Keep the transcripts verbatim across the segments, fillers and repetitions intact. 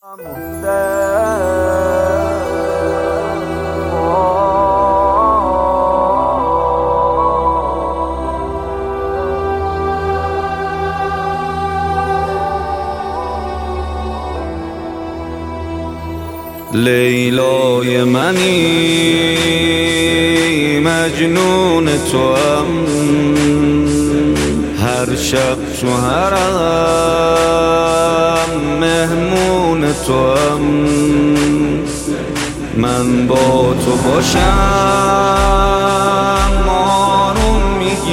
لیلای منی مجنون توام، هر شب تو حرم مهمون توام. من با تو باشم آروم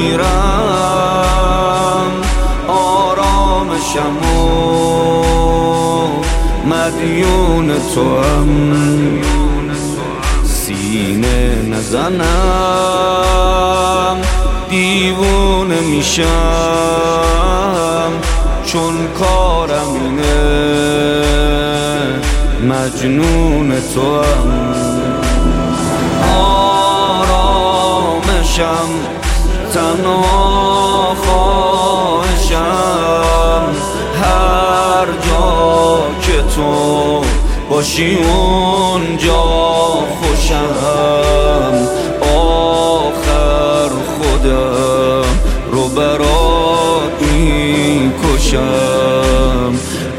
میگیرم، آرامشم و مدیون توام. سینه نزنم دیوونه میشم، چون کارم اینه مجنون توام. آرامشم تنها خواهشم، هر جا که تو باشی اونجا خوشم. آخر خودم رو برات میکشم،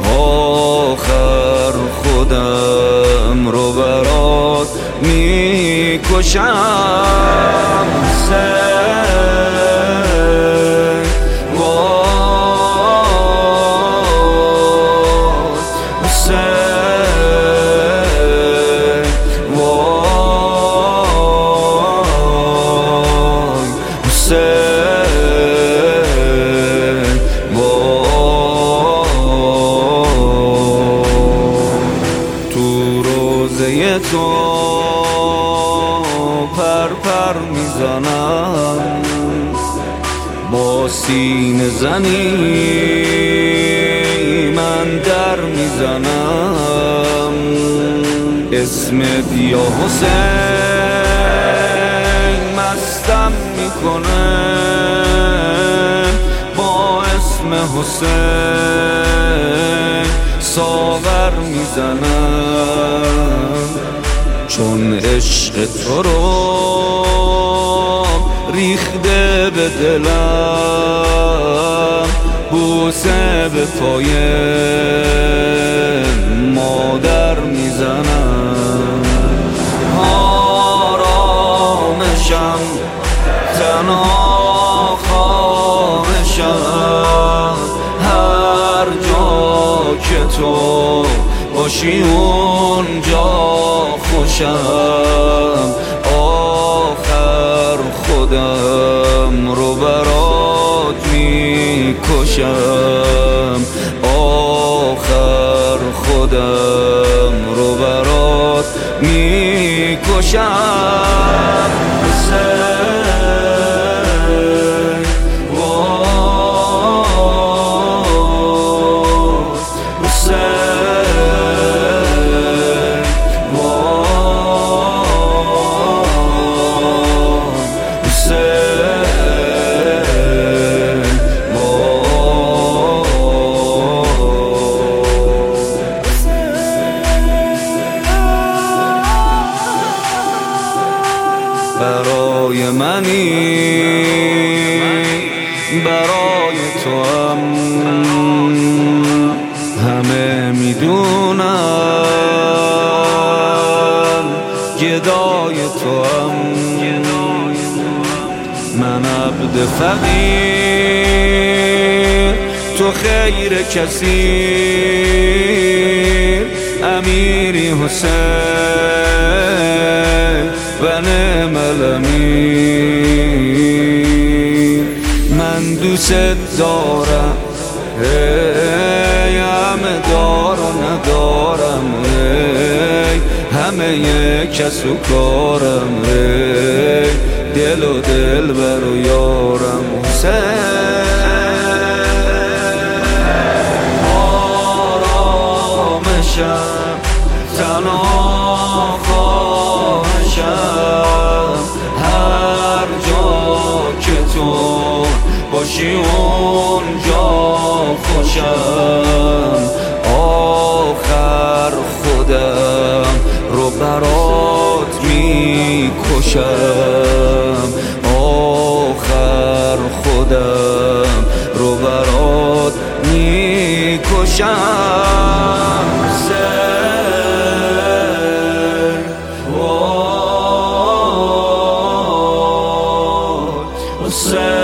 آخر خودم رو برات میکشم. تو پر پر میزنم، با سینه زنی من در میزنم. اسمت یا حسین مستم میکنه، با اسم حسین ساغر میزنم. چون عشق تو رو ریخته به دلم، بوسه به پای مادر میزنم. آرامشم تنها خواهشم، هر جا که تو باشی اونجا خوشم. آخر خودم رو برات میکشم، آخر خودم رو برات میکشم. برای منی برای تو هم همه میدونم، گدای تو هم من عبد فقیر، تو خیر کسی امیری حسین و نعم الامیر. من دوست دارم ای همه دار و ندارم، ای همه کس و کارم، ای دل و دل بر و یارم حسین. آرامشم تنها خواهشم، هر جا که تو باشی اونجا خوشم. آخر باشم، آخر خودم رو برات میکشم. حسین وای حسین